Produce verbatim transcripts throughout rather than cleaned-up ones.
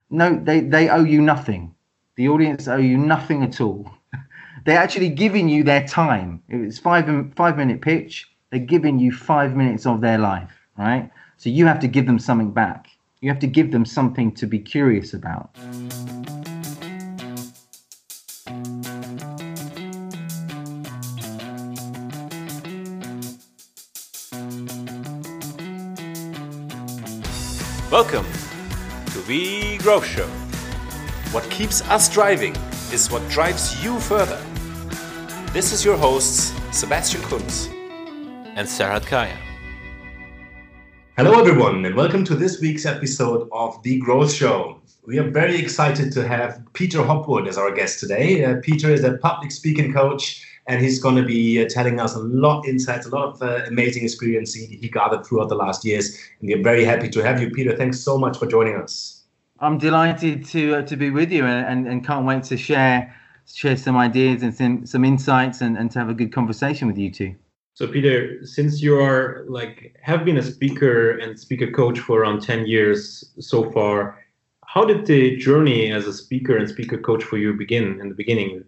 No, they, they owe you nothing. The audience owe you nothing at all. They're actually giving you their time. It's five five minute pitch. They're giving you five minutes of their life, right? So you have to give them something back. You have to give them something to be curious about. Welcome to The Growth Show. What keeps us driving is what drives you further. This is your hosts, Sebastian Kunz and Serhat Kaya. Hello everyone, and welcome to this week's episode of The Growth Show. We are very excited to have Peter Hopwood as our guest today. Uh, Peter is a public speaking coach, and he's going to be uh, telling us a lot of insights, a lot of uh, amazing experience he, he gathered throughout the last years. And we're very happy to have you, Peter. Thanks so much for joining us. I'm delighted to uh, to be with you, and, and, and can't wait to share share some ideas and some, some insights and, and to have a good conversation with you two. So Peter, since you are like have been a speaker and speaker coach for around ten years so far, how did the journey as a speaker and speaker coach for you begin in the beginning?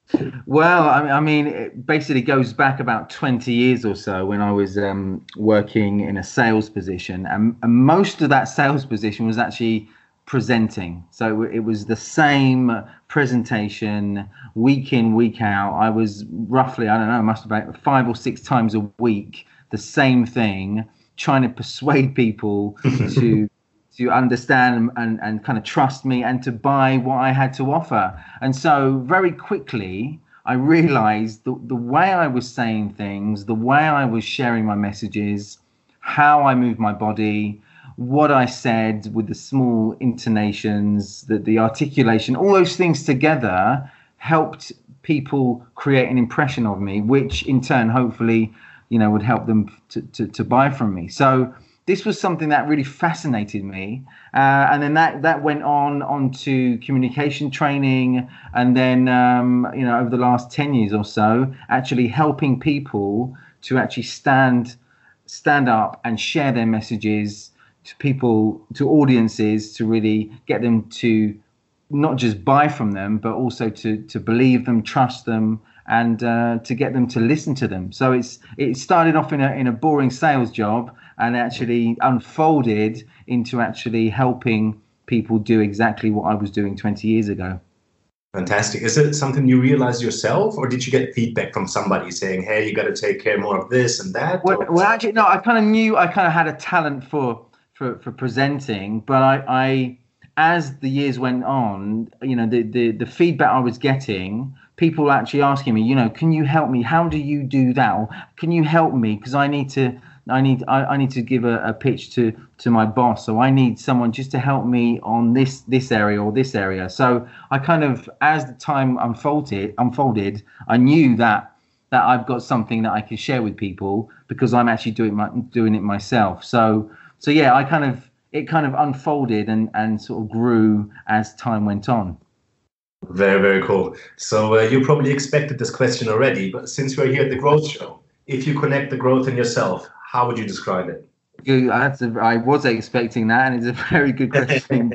Well, I mean, it basically goes back about twenty years or so when I was um, working in a sales position. And, and most of that sales position was actually presenting. So it was the same presentation week in, week out. I was roughly, I don't know, must have been five or six times a week, the same thing, trying to persuade people to to understand and, and, and kind of trust me and to buy what I had to offer. And so very quickly, I realized the, the way I was saying things, the way I was sharing my messages, how I moved my body, what I said with the small intonations, the, the articulation, all those things together helped people create an impression of me, which in turn, hopefully, you know, would help them to, to, to buy from me. So this was something that really fascinated me. Uh, and then that, that went on, on to communication training. And then, um, you know, over the last ten years or so, actually helping people to actually stand, stand up and share their messages to people, to audiences, to really get them to not just buy from them, but also to, to believe them, trust them, and uh, to get them to listen to them. So it's it started off in a in a boring sales job and actually unfolded into actually helping people do exactly what I was doing twenty years ago. Fantastic. Is it something you realized yourself, or did you get feedback from somebody saying, hey, you got to take care more of this and that? Well, well actually, no, I kind of knew I kind of had a talent for for, for presenting, but I, I, as the years went on, you know, the, the, the feedback I was getting, people actually asking me, you know, can you help me? How do you do that? Or can you help me? Because I need to, I need, I, I need to give a, a pitch to, to my boss. So I need someone just to help me on this, this area or this area. So I kind of, as the time unfolded, unfolded, I knew that, that I've got something that I can share with people because I'm actually doing my, doing it myself. So, so yeah, I kind of, it kind of unfolded and, and sort of grew as time went on. Very, very cool. So uh, you probably expected this question already, but since we're here at the Growth Show, if you connect the growth in yourself, how would you describe it? You, that's a, I was expecting that, and it's a very good question.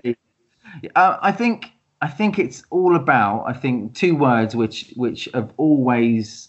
uh, I think I think it's all about, I think, two words which which have always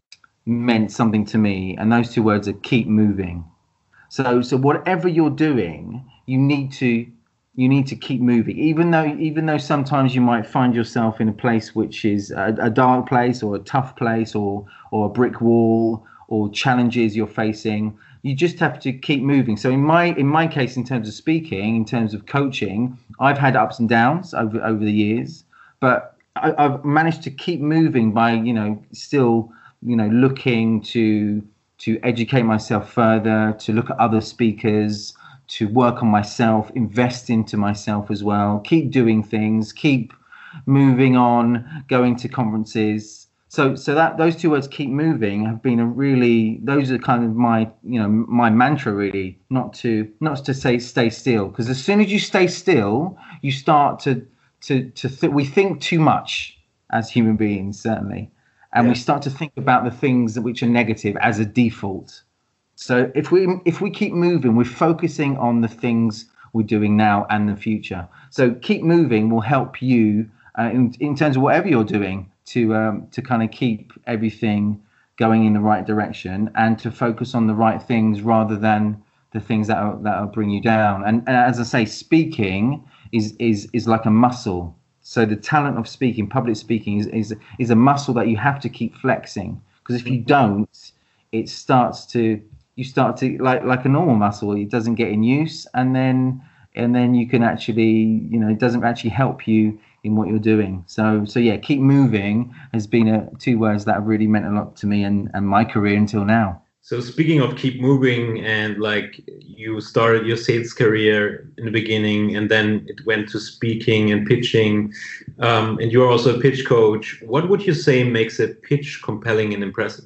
meant something to me, and those two words are keep moving. So so whatever you're doing, you need to you need to keep moving, even though even though sometimes you might find yourself in a place which is a, a dark place or a tough place or or a brick wall or challenges you're facing. You just have to keep moving. So in my in my case, in terms of speaking, in terms of coaching, I've had ups and downs over over the years, but I, I've managed to keep moving by, you know, still, you know, looking to to educate myself further, to look at other speakers, to work on myself, invest into myself as well, keep doing things, keep moving on, going to conferences. So so that those two words, keep moving, have been a really, those are kind of my, you know, my mantra really, not to not to say stay still, because as soon as you stay still, you start to to to th- we think too much as human beings, certainly. And yeah. we start to think about the things that which are negative as a default. So if we if we keep moving, we're focusing on the things we're doing now and the future. So keep moving will help you uh, in, in terms of whatever you're doing to um, to kind of keep everything going in the right direction and to focus on the right things rather than the things that are, that will bring you down. And, and as I say, speaking is is is like a muscle. So the talent of speaking, public speaking, is is, is a muscle that you have to keep flexing. Because if you don't, it starts to you start to like like a normal muscle. It doesn't get in use, and then and then you can actually you know it doesn't actually help you in what you're doing. So so yeah, keep moving has been a, two words that have really meant a lot to me and, and my career until now. So speaking of keep moving, and like you started your sales career in the beginning and then it went to speaking and pitching, um, and you're also a pitch coach. What would you say makes a pitch compelling and impressive?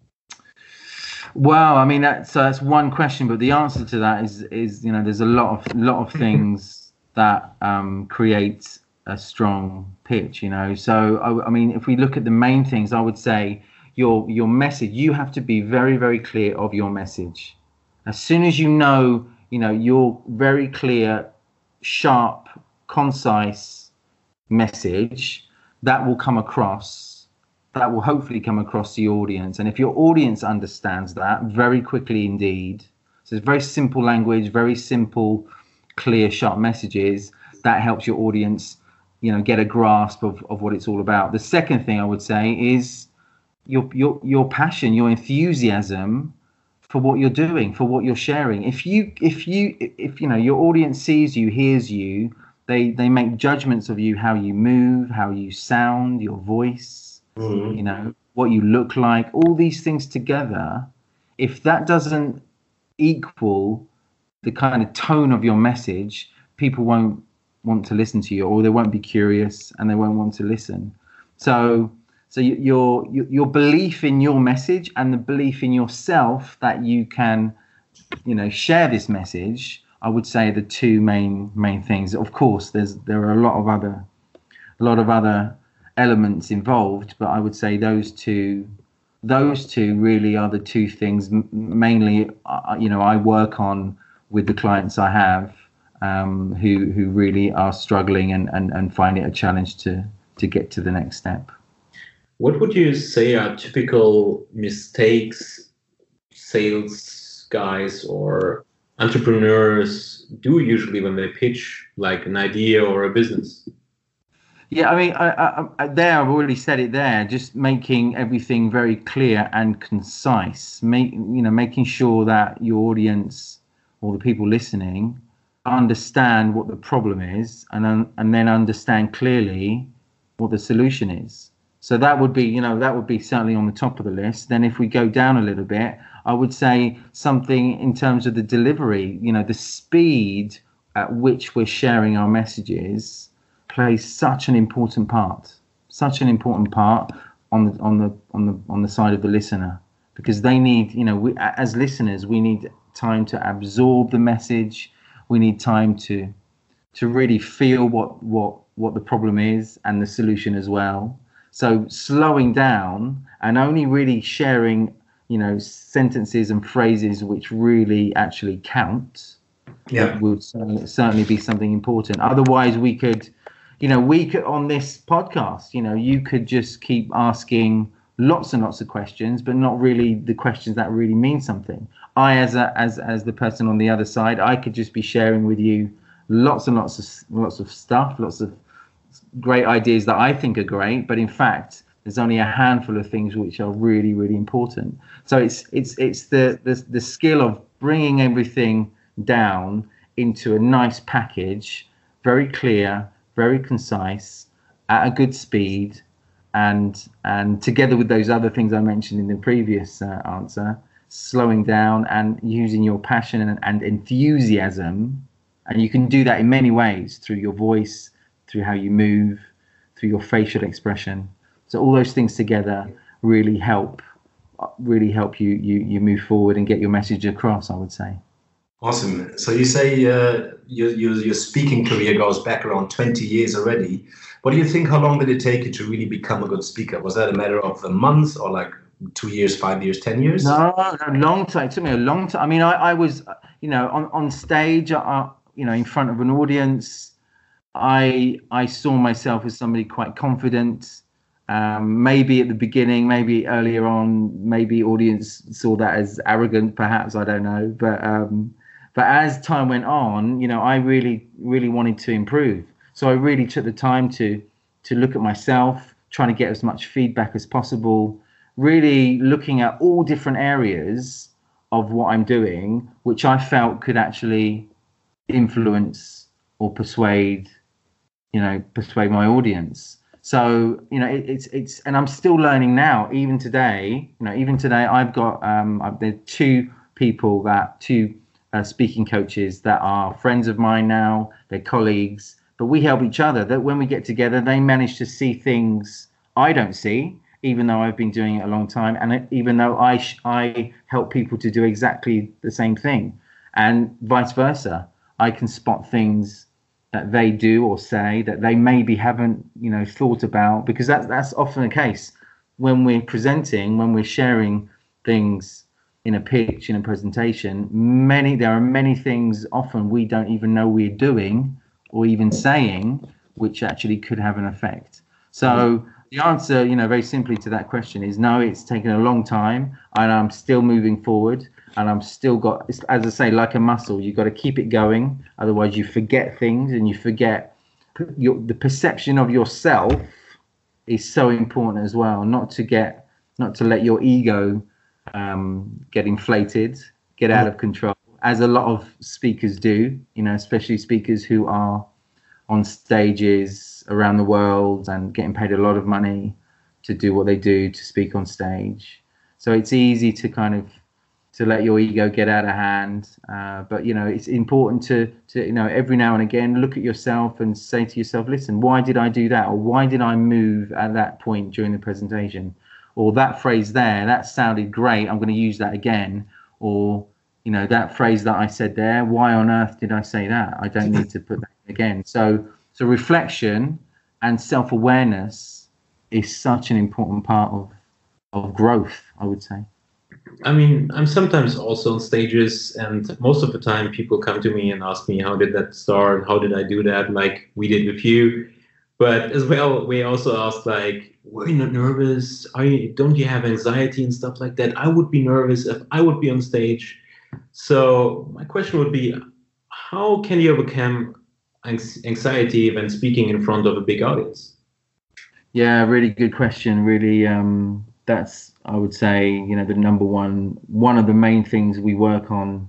Well, I mean, that's, uh, that's one question, but the answer to that is, is you know, there's a lot of lot of things that um, create a strong pitch, you know. So, I, I mean, if we look at the main things, I would say your your message, you have to be very, very clear of your message. As soon as you know, you know, your very clear, sharp, concise message, that will come across, that will hopefully come across to your audience. And if your audience understands that very quickly indeed, so it's very simple language, very simple, clear, sharp messages, that helps your audience, you know, get a grasp of, of what it's all about. The second thing I would say is your your your passion, your enthusiasm for what you're doing, for what you're sharing. If you if you if you know your audience sees you, hears you, they they make judgments of you, how you move, how you sound, your voice, mm-hmm. you know, what you look like, all these things together. If that doesn't equal the kind of tone of your message, people won't want to listen to you, or they won't be curious and they won't want to listen. So So your your belief in your message and the belief in yourself that you can, you know, share this message, I would say the two main main things. Of course, there's there are a lot of other a lot of other elements involved, but I would say those two those two really are the two things mainly. Uh, you know, I work on with the clients I have um, who who really are struggling and, and, and find it a challenge to to get to the next step. What would you say are typical mistakes sales guys or entrepreneurs do usually when they pitch like an idea or a business? Yeah, I mean, I, I, I, there I've already said it there. Just making everything very clear and concise. Make you know, making sure that your audience or the people listening understand what the problem is, and and then understand clearly what the solution is. So that would be, you know, that would be certainly on the top of the list. Then if we go down a little bit, I would say something in terms of the delivery, you know, the speed at which we're sharing our messages plays such an important part, such an important part on the on the on the on the side of the listener, because they need, you know, we, as listeners, we need time to absorb the message. We need time to to really feel what what what the problem is and the solution as well. So slowing down and only really sharing, you know, sentences and phrases which really actually count, yeah, would certainly, certainly be something important. Otherwise, we could, you know, we could on this podcast, you know, you could just keep asking lots and lots of questions, but not really the questions that really mean something. I, as a as as the person on the other side, I could just be sharing with you lots and lots of lots of stuff, lots of great ideas that I think are great, but in fact there's only a handful of things which are really really important. So it's it's it's the the, the skill of bringing everything down into a nice package, very clear, very concise, at a good speed, and and together with those other things I mentioned in the previous uh, answer, slowing down and using your passion and, and enthusiasm. And you can do that in many ways, through your voice, through how you move, through your facial expression. So all those things together really help, really help you you you move forward and get your message across, I would say. Awesome. So you say uh, your, your your speaking career goes back around twenty years already. What do you think? How long did it take you to really become a good speaker? Was that a matter of a month or like two years, five years, ten years? No, a long time. It took me a long time. I mean, I, I was, you know, on on stage. I, you know, in front of an audience, I I saw myself as somebody quite confident. Um, maybe at the beginning, maybe earlier on, maybe audience saw that as arrogant, perhaps, I don't know. But um, but as time went on, you know, I really, really wanted to improve. So I really took the time to to look at myself, trying to get as much feedback as possible, really looking at all different areas of what I'm doing, which I felt could actually influence or persuade, you know, persuade my audience. So, you know, it, it's, it's, and I'm still learning now, even today, you know, even today, I've got, um, I've, there are two people that, two uh, speaking coaches that are friends of mine now, they're colleagues, but we help each other. That when we get together, they manage to see things I don't see, even though I've been doing it a long time. And it, even though I, sh- I help people to do exactly the same thing, and vice versa, I can spot things that they do or say that they maybe haven't, you know, thought about, because that's that's often the case when we're presenting, when we're sharing things in a pitch, in a presentation. Many there are many things often we don't even know we're doing or even saying, which actually could have an effect. So the answer, you know, very simply to that question is no. It's taken a long time, and I'm still moving forward. And I'm still got, as I say, like a muscle, you've got to keep it going. Otherwise, you forget things, and you forget your, the perception of yourself is so important as well. Not to get, not to let your ego um, get inflated, get out of control, as a lot of speakers do. You know, especially speakers who are on stages around the world and getting paid a lot of money to do what they do, to speak on stage. So it's easy to kind of to let your ego get out of hand. Uh, but, you know, it's important to, to, you know, every now and again, look at yourself and say to yourself, listen, why did I do that? Or why did I move at that point during the presentation? Or that phrase there, that sounded great, I'm going to use that again. Or, you know, that phrase that I said there, why on earth did I say that? I don't need to put that again. So, so reflection and self-awareness is such an important part of, of growth, I would say. I mean, I'm sometimes also on stages, and most of the time people come to me and ask me, how did that start? How did I do that? Like we did with you. But as well, we also ask, like, were you not nervous? Are you, don't you have anxiety and stuff like that? I would be nervous if I would be on stage. So my question would be, how can you overcome anxiety when speaking in front of a big audience? Yeah, really good question. Really, um, that's, I would say, you know, the number one, one of the main things we work on,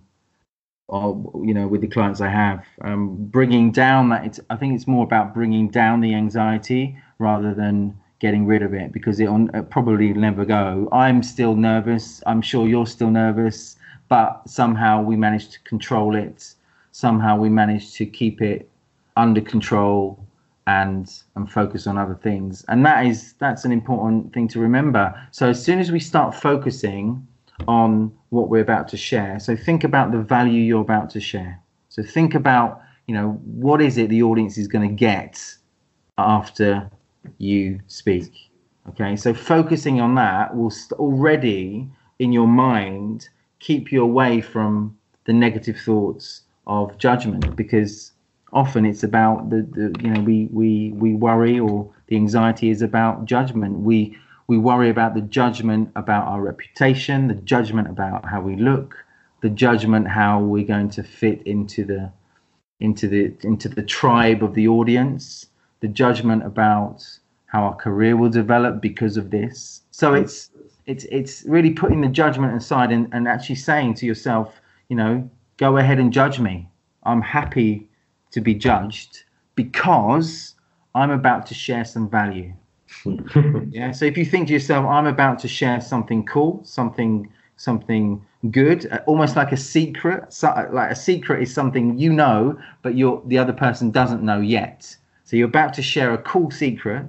or, you know, with the clients I have, um, bringing down that. It's, I think it's more about bringing down the anxiety rather than getting rid of it, because it'll probably never go. I'm still nervous. I'm sure you're still nervous, but somehow we manage to control it. Somehow we manage to keep it under control and and focus on other things. And that is that's an important thing to remember. So as soon as we start focusing on what we're about to share, so think about the value you're about to share. So think about, you know, what is it the audience is going to get after you speak. Okay, so focusing on that will st- already in your mind keep you away from the negative thoughts of judgment, because often it's about the, the you know we we we worry, or the anxiety is about judgment. We we worry about the judgment about our reputation, the judgment about how we look, the judgment how we're going to fit into the into the into the tribe of the audience, the judgment about how our career will develop because of this. So it's it's it's really putting the judgment aside and, and actually saying to yourself, you know, go ahead and judge me. I'm happy to be judged because I'm about to share some value. Yeah. So if you think to yourself, I'm about to share something cool, something something good, almost like a secret. So, like a secret is something you know, but you're the other person doesn't know yet. So you're about to share a cool secret.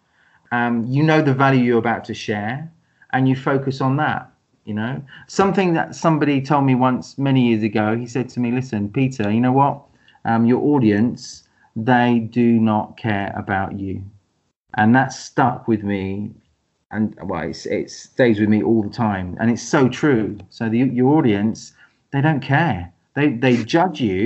Um, you know the value you're about to share, and you focus on that. You know, something that somebody told me once many years ago. He said to me, "Listen, Peter, you know what? Um, your audience, they do not care about you." And that stuck with me, and well, it's, it stays with me all the time. And it's so true. So the, your audience, they don't care. They they judge you, but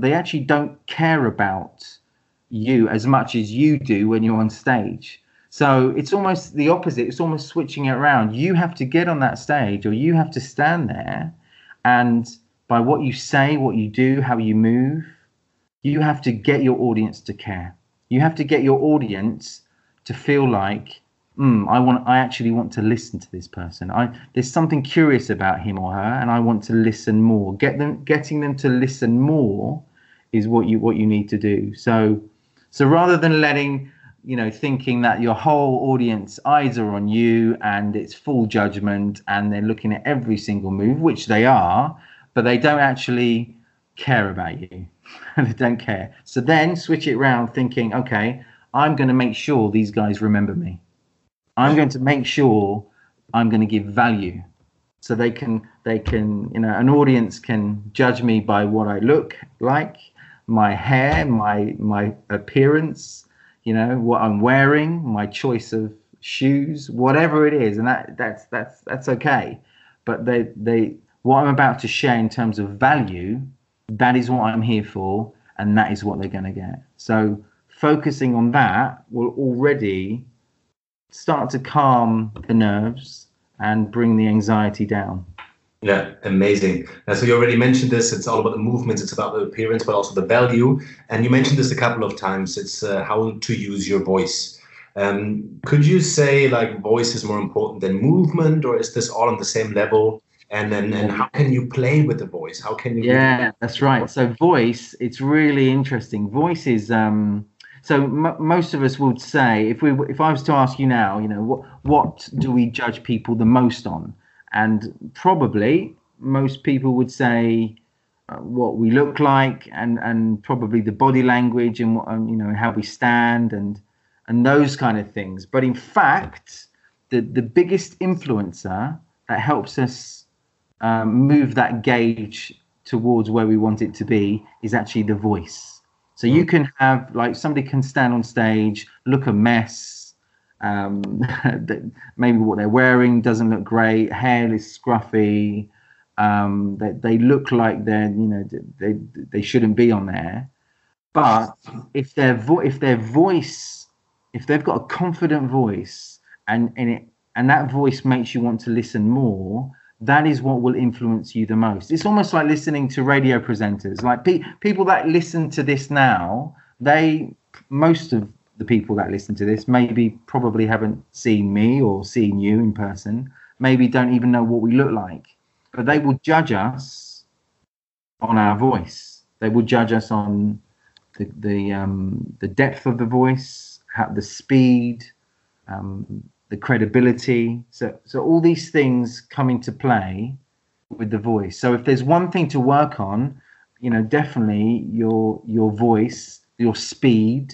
but they actually don't care about you as much as you do when you're on stage. So it's almost the opposite. It's almost switching it around. You have to get on that stage, or you have to stand there, and by what you say, what you do, how you move, you have to get your audience to care. You have to get your audience to feel like, mm, I want, I actually want to listen to this person. I, there's something curious about him or her, and I want to listen more. Get them, getting them to listen more is what you what you need to do. So, so rather than letting, you know, thinking that your whole audience eyes are on you and it's full judgment and they're looking at every single move, which they are, but they don't actually care about you. They don't care. So then switch it around, thinking, okay, I'm going to make sure these guys remember me. I'm going to make sure I'm going to give value, so they can, they can, you know, an audience can judge me by what I look like, my hair, my my appearance, you know, what I'm wearing, my choice of shoes, whatever it is, and that that's that's that's okay. But they they what I'm about to share in terms of value, that is what I'm here for, and that is what they're going to get. So focusing on that will already start to calm the nerves and bring the anxiety down. Yeah, amazing. Uh, so you already mentioned this. It's all about the movements. It's about the appearance, but also the value. And you mentioned this a couple of times. It's uh, how to use your voice. Um, could you say like voice is more important than movement, or is this all on the same level? And then, and how can you play with the voice? How can you? Yeah, that's right. So voice, it's really interesting. Voice is, um, so m- most of us would say, if we, if I was to ask you now, you know, what, what do we judge people the most on? And probably most people would say uh, what we look like, and, and probably the body language, and what, um, you know, how we stand, and and those kind of things. But in fact, the the biggest influencer that helps us um, move that gauge towards where we want it to be is actually the voice. So you can have, like, somebody can stand on stage, look a mess. Um, maybe what they're wearing doesn't look great. Hair is scruffy. Um, they, they look like they're, you know, they they shouldn't be on there. But if their vo- if their voice, if they've got a confident voice, and and it and that voice makes you want to listen more, that is what will influence you the most. It's almost like listening to radio presenters. Like pe- people that listen to this now, they most of the people that listen to this maybe probably haven't seen me or seen you in person, maybe don't even know what we look like, but they will judge us on our voice. They will judge us on the the um the depth of the voice, how, the speed, um the credibility. So so all these things come into play with the voice. So if there's one thing to work on, you know, definitely your your voice, your speed.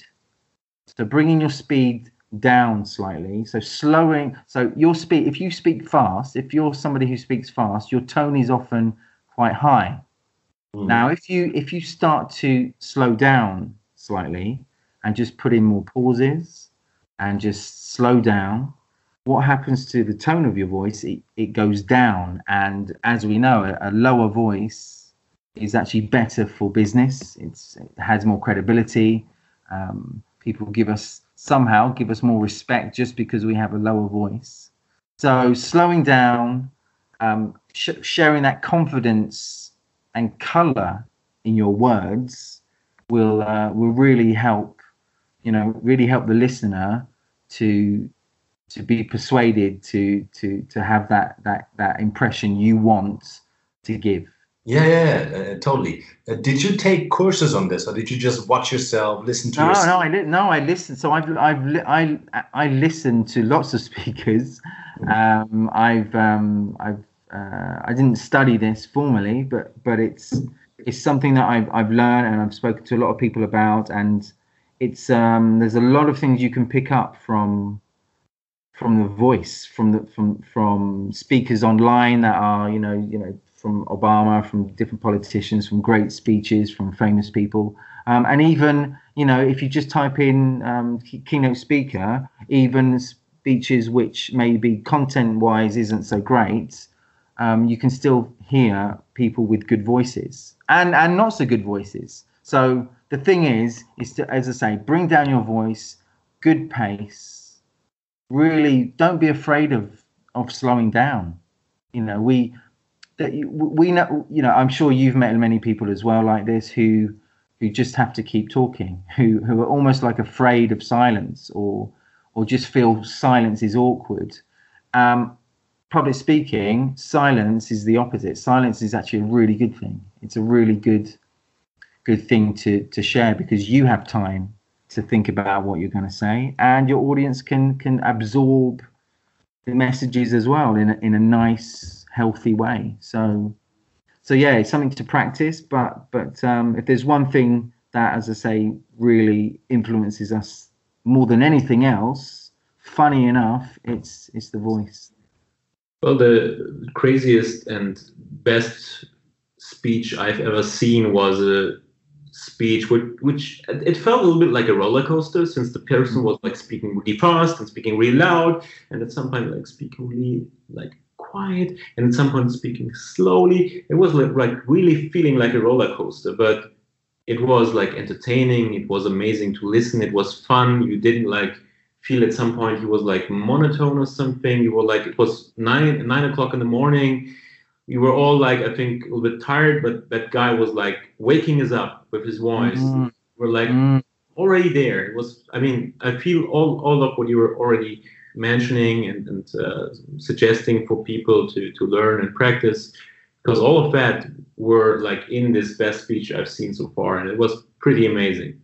So bringing your speed down slightly, so slowing, so your speed, if you speak fast, if you're somebody who speaks fast, your tone is often quite high. Mm. Now, if you if you start to slow down slightly and just put in more pauses and just slow down, what happens to the tone of your voice? It, it goes down. And as we know, a, a lower voice is actually better for business. It's, it has more credibility. Um, People give us somehow give us more respect just because we have a lower voice. So slowing down, um, sh- sharing that confidence and color in your words will uh, will really help. You know, really help the listener to to be persuaded to to to have that that that impression you want to give. Yeah, yeah, uh, totally. Uh, did you take courses on this, or did you just watch yourself, listen to no, yourself? No, I li- no, I listened. So I've I've li- I I listened to lots of speakers. Um, I've um, I've uh, I didn't study this formally, but but it's it's something that I've I've learned, and I've spoken to a lot of people about, and it's um, there's a lot of things you can pick up from from the voice, from the from from speakers online that are you know you know. from Obama, from different politicians, from great speeches, from famous people. Um, and even, you know, if you just type in um, keynote speaker, even speeches which maybe content-wise isn't so great, um, you can still hear people with good voices and, and not so good voices. So the thing is, is to, as I say, bring down your voice, good pace. Really, don't be afraid of of slowing down. You know, we that we know. You know, I'm sure you've met many people as well like this who who just have to keep talking, who who are almost like afraid of silence, or or just feel silence is awkward. Um, public speaking, silence is the opposite. Silence is actually a really good thing. It's a really good good thing to to share, because you have time to think about what you're going to say, and your audience can can absorb the messages as well in a, in a nice, healthy way. So so yeah, it's something to practice. But but um, if there's one thing that, as I say, really influences us more than anything else, funny enough, it's it's the voice. Well, the craziest and best speech I've ever seen was a speech which, which it felt a little bit like a roller coaster, since the person was like speaking really fast and speaking really loud, and at some point like speaking really like quiet, and at some point speaking slowly. It was like, like really feeling like a roller coaster, but it was like entertaining. It was amazing to listen. It was fun. You didn't like feel at some point he was like monotone or something. You were like, it was nine nine o'clock in the morning. We were all like, I think, a little bit tired, but that guy was like waking us up with his voice. Mm. We're like mm. already there. It was, I mean, I feel all, all of what you were already mentioning and, and uh, suggesting for people to, to learn and practice, because all of that were like in this best speech I've seen so far, and it was pretty amazing.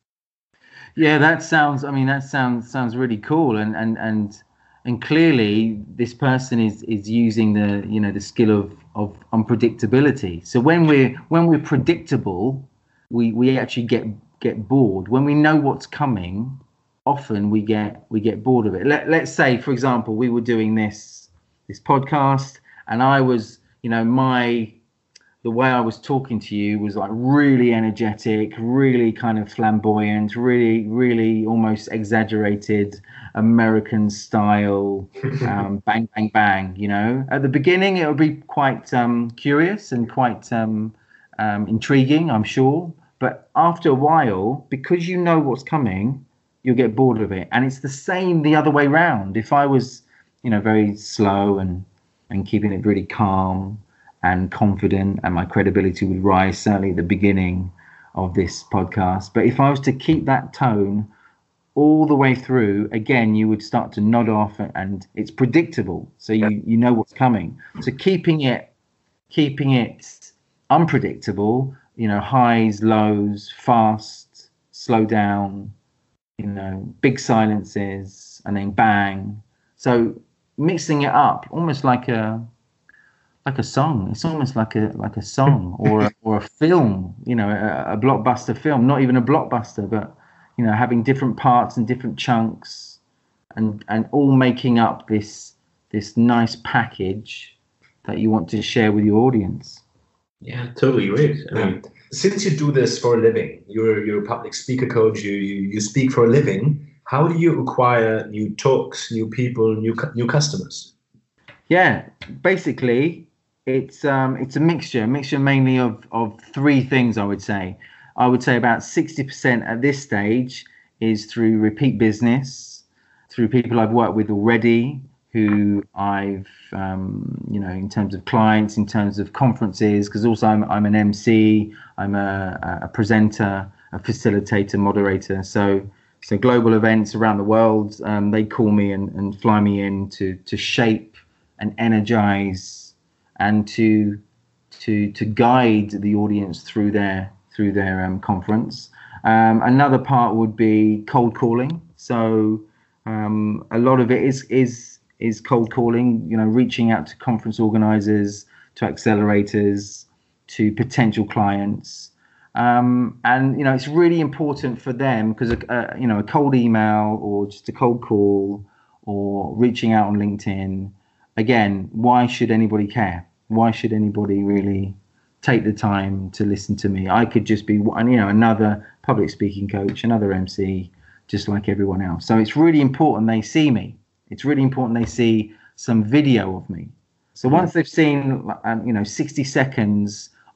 Yeah, that sounds, I mean, that sounds sounds really cool. And, and, and, And clearly, this person is is using the you know the skill of of unpredictability. So when we're when we're predictable, we we actually get get bored. When we know what's coming, often we get we get bored of it. Let let's say, for example, we were doing this this podcast, and I was you know my the way I was talking to you was like really energetic, really kind of flamboyant, really really almost exaggerated American style, um, bang, bang, bang, you know. At the beginning, it would be quite um, curious and quite um, um, intriguing, I'm sure. But after a while, because you know what's coming, you'll get bored of it. And it's the same the other way round. If I was, you know, very slow and, and keeping it really calm and confident, and my credibility would rise, certainly at the beginning of this podcast. But if I was to keep that tone all the way through, again, you would start to nod off, and it's predictable. So you, you know what's coming. So keeping it, keeping it unpredictable, you know, highs, lows, fast, slow down, you know, big silences, and then bang. So mixing it up, almost like a, like a song. It's almost like a like a song or a, or a film, you know, a, a blockbuster film. Not even a blockbuster, but you know, having different parts and different chunks, and and all making up this this nice package that you want to share with your audience. Yeah, totally great. I mean, since you do this for a living, you're you're a public speaker coach. You you, you speak for a living. How do you acquire new talks, new people, new new customers? Yeah, basically, it's um it's a mixture, a mixture mainly of of three things. I would say. I would say about sixty percent at this stage is through repeat business, through people I've worked with already, who I've, um, you know, in terms of clients, in terms of conferences, because also I'm, I'm an M C, I'm a, a presenter, a facilitator, moderator. So so global events around the world, um, they call me and, and fly me in to, to shape and energize and to to to guide the audience through their through their um, conference. Um, another part would be cold calling. So um, a lot of it is is is cold calling, you know, reaching out to conference organizers, to accelerators, to potential clients. Um, and, you know, it's really important for them because, uh, you know, a cold email or just a cold call or reaching out on LinkedIn, again, why should anybody care? Why should anybody really take the time to listen to me? I could just be, you know, another public speaking coach, another M C, just like everyone else. So it's really important they see me. It's really important they see some video of me. So once they've seen, um, you know, sixty seconds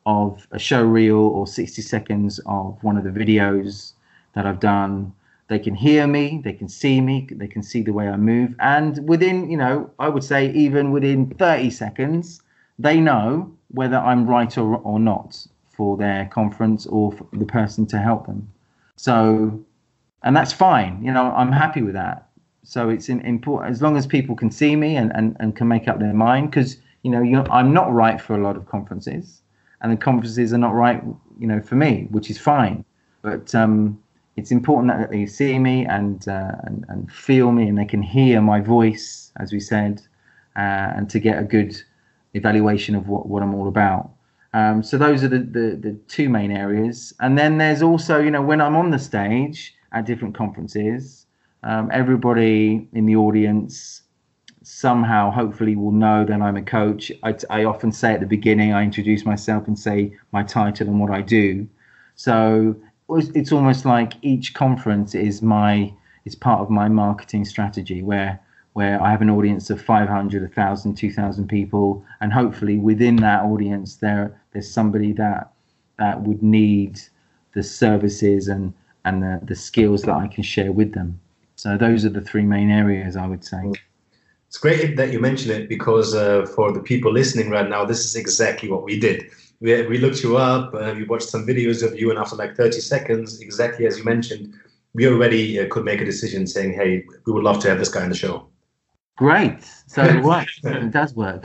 of a show reel or sixty seconds of one of the videos that I've done. They can hear me, they can see me, they can see the way I move. And within, you know, I would say even within thirty seconds, they know whether I'm right or, or not for their conference or for the person to help them. So, and that's fine. You know, I'm happy with that. So it's in, important, as long as people can see me and, and, and can make up their mind, because, you know, you're, I'm not right for a lot of conferences, and the conferences are not right, you know, for me, which is fine. But um, it's important that they see me and, uh, and and feel me, and they can hear my voice, as we said, uh, and to get a good evaluation of what, what I'm all about. Um, so those are the, the, the two main areas. And then there's also, you know, when I'm on the stage at different conferences, um, everybody in the audience somehow, hopefully, will know that I'm a coach. I, I often say at the beginning, I introduce myself and say my title and what I do. So it's almost like each conference is my, it's part of my marketing strategy, where where I have an audience of five hundred, one thousand, two thousand people, and hopefully within that audience there there's somebody that that would need the services and and the, the skills that I can share with them. So those are the three main areas, I would say. It's great that you mention it, because uh, for the people listening right now, this is exactly what we did. We, we looked you up, uh, we watched some videos of you, and after like thirty seconds, exactly as you mentioned, we already uh, could make a decision saying, hey, we would love to have this guy on the show. Great. So it works. It does work.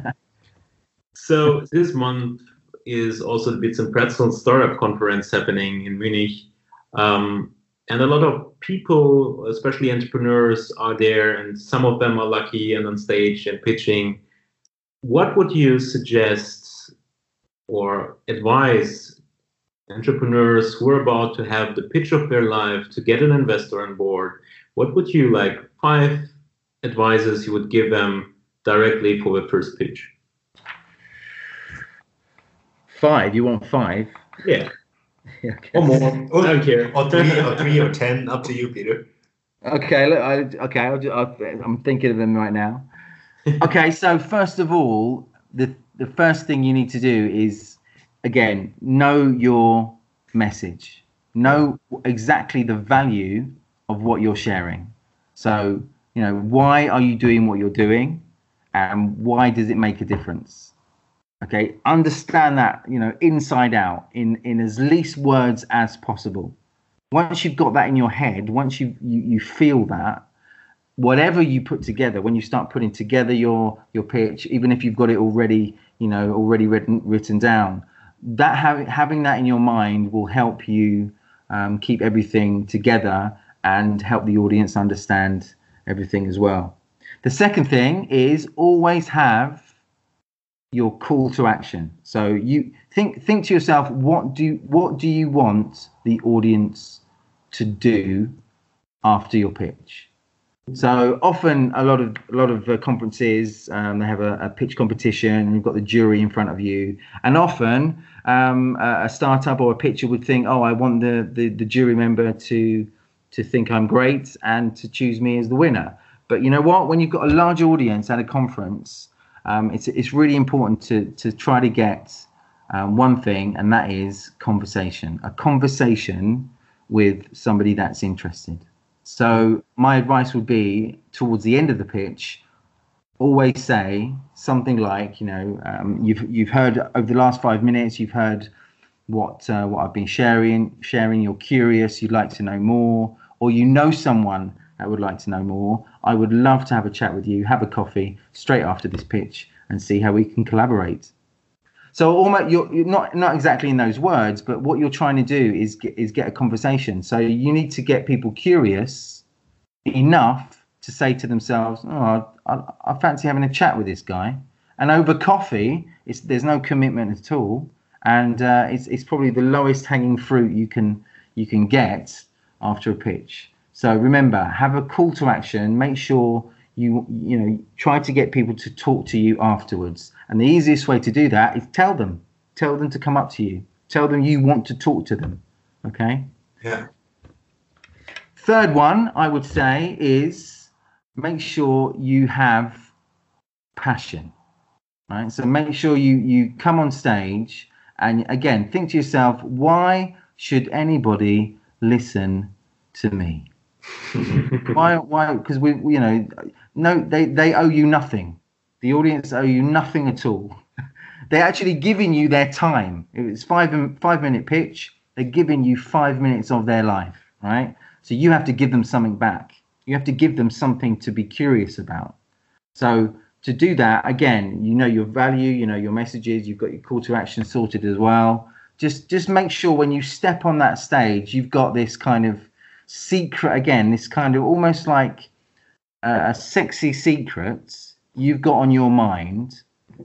So this month is also the Bits and Pretzels Startup Conference happening in Munich. Um, and a lot of people, especially entrepreneurs, are there, and some of them are lucky and on stage and pitching. What would you suggest or advise entrepreneurs who are about to have the pitch of their life to get an investor on board? What would you like five advices you would give them directly for the first pitch? Five? You want five? Yeah. Yeah, okay. Or more. Or, I don't care. Or three, or three, or ten. Up to you, Peter. Okay. Look, I, okay. I'll, I'll, I'm thinking of them right now. Okay. So first of all, the the first thing you need to do is, again, know your message. Know exactly the value of what you're sharing. So, you know, why are you doing what you're doing, and why does it make a difference? Okay, understand that, you know, inside out, in, in as least words as possible. Once you've got that in your head, once you, you, you feel that, whatever you put together, when you start putting together your, your pitch, even if you've got it already, you know, already written, written down, that having, having that in your mind will help you um, keep everything together and help the audience understand everything as well. The second thing is always have your call to action. So you think think to yourself, what do what do you want the audience to do after your pitch? So often a lot of a lot of uh, conferences, um, they have a, a pitch competition, and you've got the jury in front of you, and often um, a, a startup or a pitcher would think, oh, I want the, the the jury member to to think I'm great and to choose me as the winner. But you know what? When you've got a large audience at a conference, Um, it's it's really important to to try to get um, one thing, and that is conversation. A conversation with somebody that's interested. So my advice would be, towards the end of the pitch, always say something like, you know, um, you've you've heard over the last five minutes, you've heard what uh, what I've been sharing. Sharing, you're curious, you'd like to know more, or you know someone that would like to know more. I would love to have a chat with you, have a coffee straight after this pitch, and see how we can collaborate. So almost you're, you're not not exactly in those words, but what you're trying to do is get, is get a conversation. So you need to get people curious enough to say to themselves, "Oh, I, I fancy having a chat with this guy." And over coffee, it's there's no commitment at all, and uh, it's it's probably the lowest hanging fruit you can you can get after a pitch. So remember, have a call to action. Make sure you you know try to get people to talk to you afterwards. And the easiest way to do that is tell them. Tell them to come up to you. Tell them you want to talk to them. Okay? Yeah. Third one, I would say, is make sure you have passion. Right? So make sure you you come on stage And again, think to yourself, why should anybody listen to me? why? Why? Because we, we, you know, no, they, they owe you nothing. The audience owe you nothing at all. They're actually giving you their time. If it's five five minute pitch, they're giving you five minutes of their life, right? So you have to give them something back. You have to give them something to be curious about. So to do that, again, you know your value, you know your messages, you've got your call to action sorted as well. Just just make sure when you step on that stage, you've got this kind of secret, again, this kind of almost like a, a sexy secret you've got on your mind.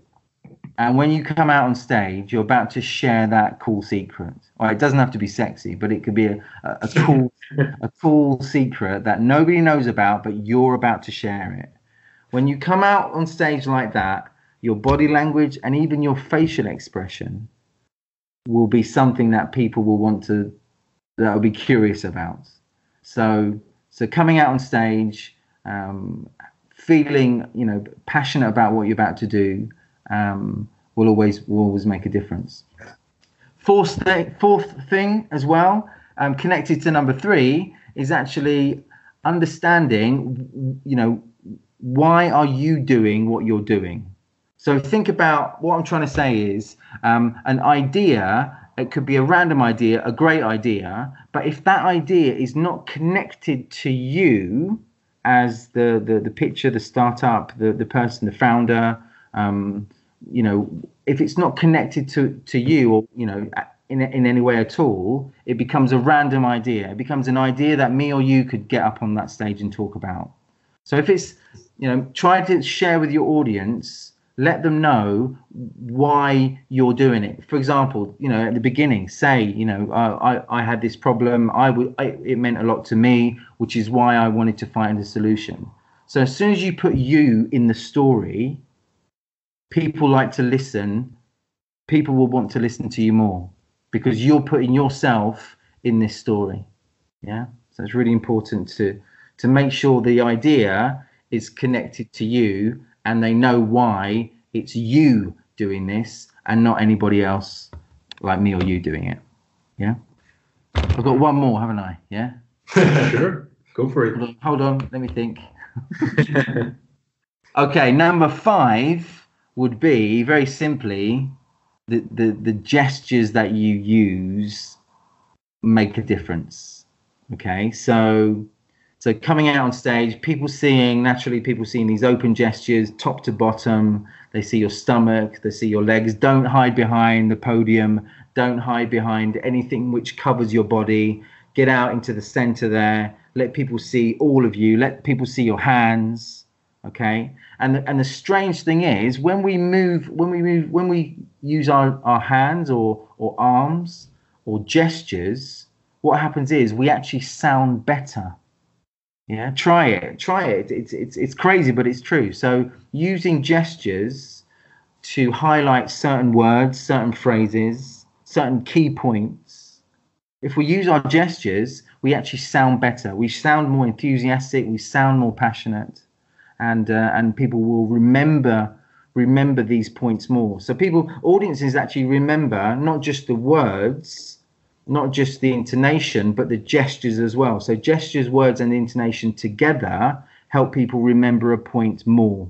And when you come out on stage, you're about to share that cool secret. Well, it doesn't have to be sexy, but it could be a, a, a cool a cool secret that nobody knows about, but you're about to share it. When you come out on stage like that, your body language and even your facial expression will be something that people will want to, that will be curious about. So, so coming out on stage, um, feeling, you know, passionate about what you're about to do, um, will always will always make a difference. Fourth, th- fourth thing as well, um, connected to number three, is actually understanding, you know, why are you doing what you're doing? So think about what I'm trying to say is um, an idea. It could be a random idea, a great idea, but if that idea is not connected to you as the the, the pitcher, the startup, the the person, the founder, um, you know, if it's not connected to to you, or you know, in in any way at all, it becomes a random idea. It becomes an idea that me or you could get up on that stage and talk about. So if it's, you know, try to share with your audience, let them know why you're doing it. For example, you know, at the beginning, say, you know, I, I, I had this problem. I would, I, it meant a lot to me, which is why I wanted to find a solution. So as soon as you put you in the story, people like to listen. People will want to listen to you more because you're putting yourself in this story. Yeah. So it's really important to, to make sure the idea is connected to you and they know why it's you doing this and not anybody else like me or you doing it. Yeah. I've got one more, haven't I? Yeah. Sure. Go for it. Hold on, hold on. Let me think. Okay. Number five would be very simply the, the, the gestures that you use make a difference. Okay. So, So coming out on stage, people seeing, naturally people seeing these open gestures, top to bottom. They see your stomach, they see your legs. Don't hide behind the podium. Don't hide behind anything which covers your body. Get out into the center there. Let people see all of you. Let people see your hands. Okay. And the, and the strange thing is when we move, when we move, when we use our, our hands or, or arms or gestures, what happens is we actually sound better. Yeah, try it. Try it. It's it's it's crazy, but it's true. So using gestures to highlight certain words, certain phrases, certain key points. If we use our gestures, we actually sound better. We sound more enthusiastic. We sound more passionate, and uh, and people will remember remember these points more. So people, audiences actually remember not just the words, not just the intonation, but the gestures as well. So gestures, words, and intonation together help people remember a point more,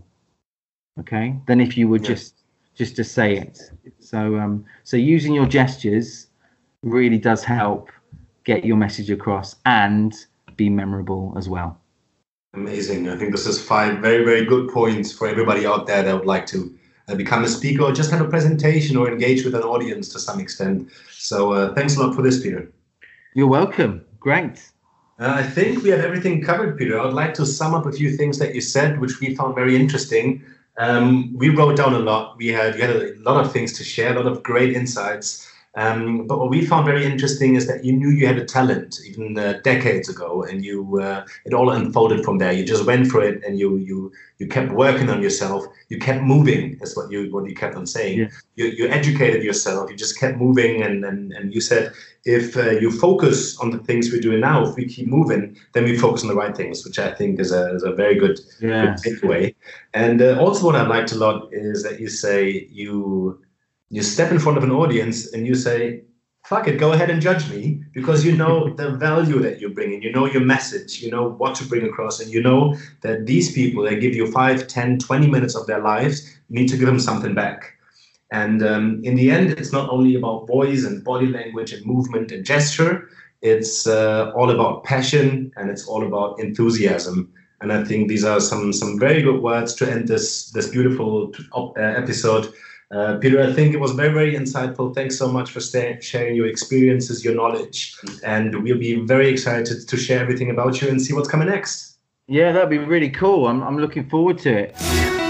okay, than if you were yes. just just to say it. So um, so using your gestures really does help get your message across and be memorable as well. Amazing. I think this is five very, very good points for everybody out there that would like to Uh, become a speaker or just have a presentation or engage with an audience to some extent. So uh, thanks a lot for this, Peter. You're welcome. Great. Uh, I think we have everything covered, Peter. I would like to sum up a few things that you said, which we found very interesting. Um, we wrote down a lot. We had, we had a lot of things to share, a lot of great insights. Um, but what we found very interesting is that you knew you had a talent even uh, decades ago, and you uh, it all unfolded from there. You just went for it, and you you you kept working on yourself. You kept moving. That's what you what you kept on saying. Yeah. You you educated yourself. You just kept moving, and and, and you said if uh, you focus on the things we're doing now, if we keep moving, then we focus on the right things, which I think is a is a very good, yeah. good takeaway. And uh, also what I liked a lot is that you say you. You step in front of an audience and you say, fuck it, go ahead and judge me, because you know the value that you're bringing, you know your message, you know what to bring across, and you know that these people, they give you five, ten, twenty minutes of their lives, you need to give them something back. And um, in the end, it's not only about voice and body language and movement and gesture, it's uh, all about passion, and it's all about enthusiasm. And I think these are some some very good words to end this, this beautiful uh, episode. Uh, Peter, I think it was very, very insightful. Thanks so much for stay, sharing your experiences, your knowledge, and we'll be very excited to share everything about you and see what's coming next. Yeah, that'd be really cool. I'm I'm looking forward to it.